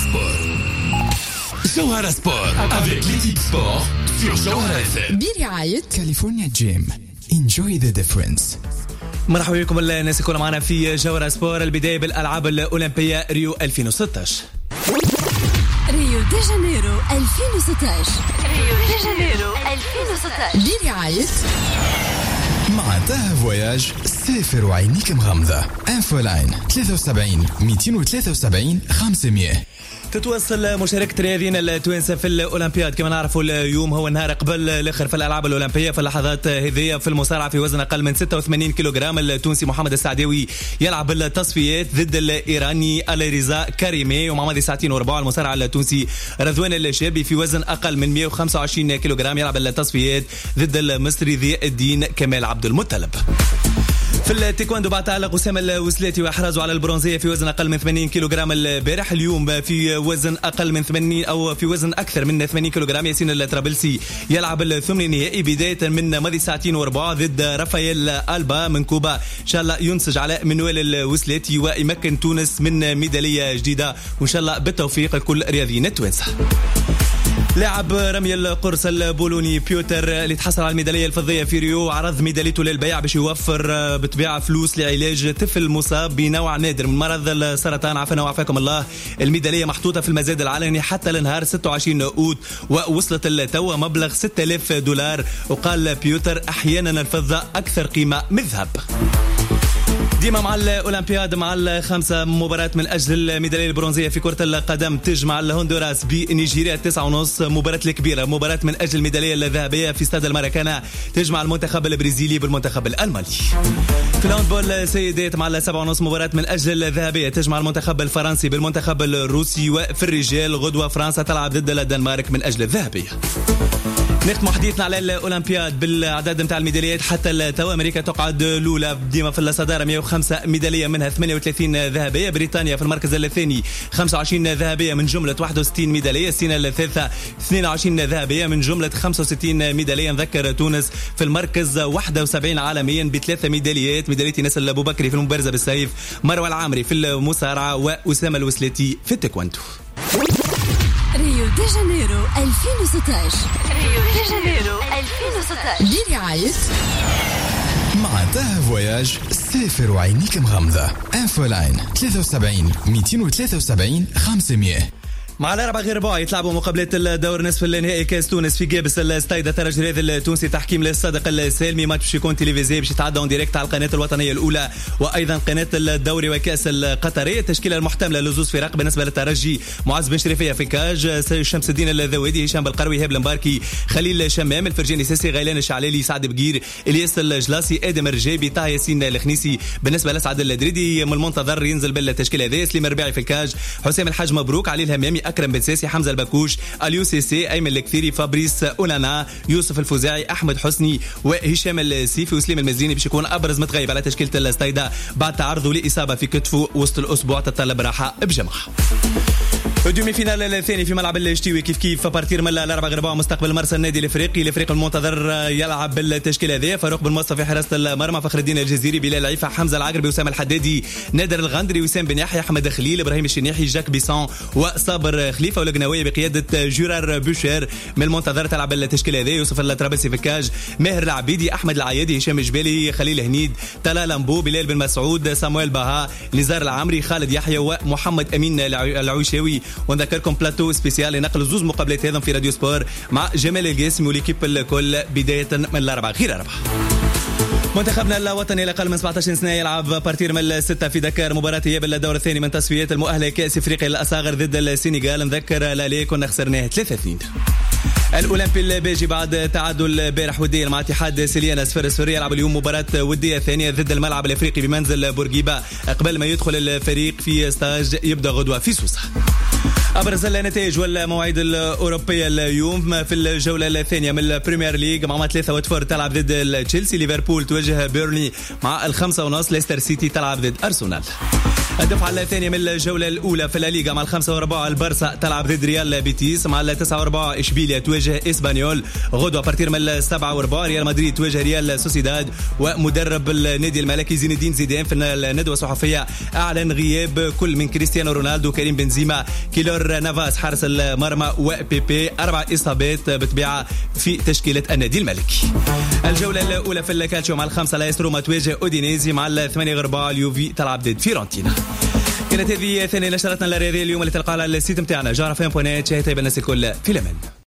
Sport. جوهرة سبور avec l'équipe sport sur جوهرة FM. برعاية كاليفورنيا جيم. Enjoy the difference. مرحبا بكم الناس يكونوا معنا في جوهرة سبور. البداية بالألعاب الأولمبية ريو 2016. ريو دي جانيرو 2016. ريو دي جانيرو 2016 برعاية مع تاه فواياج سافر وعينيك مغمضة. انفولاين 73 273 500. تتواصل مشاركة الرياضيين التوانسة في الأولمبياد. كما نعرفوا اليوم هو النهار قبل الآخر في الألعاب الأولمبية. في اللحظات هذه في المصارعة في وزن أقل من 86 كيلوغرام التونسي محمد السعداوي يلعب التصفيات ضد الإيراني الرضا كريمي، ومع ماضي ساعتين وربع المصارع التونسي رضوان الشابي في وزن أقل من 125 كيلوغرام يلعب التصفيات ضد المصري ضياء الدين كمال عبد المطلب. في التايكواندو بعد تعلق أسامة الوسلاتي وإحرازه على البرونزية في وزن أقل من 80 كيلوغرام البارح. اليوم في وزن أقل من 80 أو في وزن أكثر من 80 كيلوغرام ياسين الطرابلسي يلعب الثمن النهائي بداية من ماضي ساعتين وربع ضد رافائيل ألبا من كوبا. إن شاء الله ينسج على منوال الوسلاتي ويمكن تونس من ميدالية جديدة، وإن شاء الله بالتوفيق لكل رياضيين التوانسة. لاعب رمي القرص البولوني بيوتر اللي تحصل على الميدالية الفضية في ريو عرض ميداليته للبيع باش يوفر بطبيعة فلوس لعلاج طفل مصاب بنوع نادر من مرض السرطان. عافانا وعافاكم الله. الميدالية محطوطة في المزاد العلني حتى لنهار 26 أوت ووصلت التو مبلغ $6000. وقال بيوتر أحيانا الفضة أكثر قيمة من الذهب. ديما مع الأولمبياد مع الخمسة مباراة من أجل الميدالية البرونزية في كرة القدم تجمع الهندوراس بنيجيريا 9:30. مباراة الكبيرة مباراة من أجل الميدالية الذهبية في استاد الماراكانا تجمع المنتخب البرازيلي بالمنتخب الألماني. في الهاندبول سيدات مع 7:30 مباراة من أجل الذهبية تجمع المنتخب الفرنسي بالمنتخب الروسي. وفي الرجال غدوة فرنسا تلعب ضد الدنمارك من أجل الذهبية. نختم حديثنا على الأولمبياد بالأعداد متاع الميداليات حتى التو. أمريكا تقعد الأولى ديما في الصدارة 105 ميدالية منها 38 ذهبية. بريطانيا في المركز الثاني 25 ذهبية من جملة 61 ميدالية. الصين الثالثة 22 ذهبية من جملة 65 ميدالية. نذكر تونس في المركز 71 عالميا بثلاثة ميداليات. ميدالية ناس أبو بكري في المبارزة بالسيف، مروة العامري في المصارعة، وأسامة الوسلاتي في التايكواندو. ريو دي جانيرو 2016. ريو دي جانيرو 2016 برعاية مع تاه فواياج سافر وعينيك مغمضة. انفولاين 73 273 500. مع الأربع غير ربع يتلعبوا مقابلات الدور نصف النهائي كاس تونس في جابس الاستايد الترجي الرياضي التونسي. تحكيم للصادق السالمي. ماتش باش يكون تلفزيوني باش يتعدى اون ديريكت على القناه الوطنيه الاولى وايضا قناه الدوري وكاس القطريه. التشكيله المحتمله لزوز فرق بالنسبه للترجي: معز بن شريفيه في كاج، شمس الدين الذوادي، هشام بالقروي، هاب المباركي، خليل شمام، الفرجاني ساسي، غيلان الشعلالي، سعد بقير، الياس الجلاسي، ادم الرجيبي، طه ياسين الخنيسي. بالنسبه لسعد الدريدي من المنتظر ينزل بالتشكيله هذه: سليم الربيعي في الكاج، حسام الحاج مبروك، علي الهمامي، اكرم بن ساسي، حمزه البكوش، اليو سي سي، ايمن الكثيري، فابريس اونانا، يوسف الفوزاعي، احمد حسني وهشام السيفي وسليم المزيني باش يكون ابرز متغيب على تشكيله الاستايدا بعد تعرضه لاصابه في كتفه وسط الاسبوع تتطلب راحه بجمعه. الدومي فينال الثاني في ملعب الشتيوي كيف بارتير من الأربع غرباء مستقبل مرسى النادي الافريقي. الفريق المنتظر يلعب بالتشكيله هذه: فاروق بن مصطفى في حراسه المرمى، فخر الدين الجزيري، بلال عيفه، حمزه العقربي، وسام الحدادي، نادر الغندري، وسام بن يحيى، احمد خليل، ابراهيم الشنيحي، جاك بيسون وصابر خليفه، والقناويه بقياده جورار بوشير. من المنتظر تلعب التشكيله هذه: يوسف الطرابلسي في الكاج، ماهر العبيدي، احمد العيادي، هشام الجبالي، خليل هنيد، طلال لمبو، بلال بن مسعود، سامويل باها، نزار العامري، خالد يحيى ومحمد امين العويشاوي. ونذكركم بلاتو سبيسيال لنقل زوز مقابلات ايضا في راديو سبور مع جمال القاسمي وليكيب الكل بدايه من الاربعه غير اربعه. منتخبنا الوطني لأقل من 17 سنة يلعب بارتير من الستة في دكار مباراة إياب الدور الثاني من تصفيات المؤهلة كأس إفريقيا الأصاغر ضد السنغال. نذكر لا كنا خسرناه 3-2. الأولمبي البيجي بعد تعادل البارح وديا مع اتحاد سيليانا 0-0 يلعب اليوم مباراة ودية ثانية ضد الملعب الأفريقي بمنزل بورقيبة قبل ما يدخل الفريق في ستاج يبدأ غدوة في سوسة. أبرز النتائج والمواعيد الأوروبية اليوم في الجولة الثانية من البريمير ليج: مع 3 واتفورد تلعب ضد تشيلسي، ليفربول تواجه بيرني مع 5:30، ليستر سيتي تلعب ضد أرسنال. الدفعة الثانية من الجولة الأولى في الليغا مع 5-4 البارسا تلعب ضد ريال بيتيس، مع 9-4 إشبيليا تواجه إسبانيول، غدوة بارتير من 7-4 ريال مدريد تواجه ريال سوسيداد. ومدرب النادي الملكي زين الدين زيدان في الندوة الصحفية أعلن غياب كل من كريستيانو رونالدو، كريم بنزيما، كيلور نافاس حارس المرمى وبيبي، 4 إصابات بتبيعة في تشكيلة النادي الملكي. الجولة الأولى في الكالتشيو مع 5 لايس روما تواجه أودينيزي، مع 8-4 اليوفي تلعب ضد فيورنتينا. كانت هذه ثانية نشرتنا الرياضية اليوم اللي تلقى على السيت متاعنا جارة فين بونات. شاهدتها بالناس الكل في الأمان.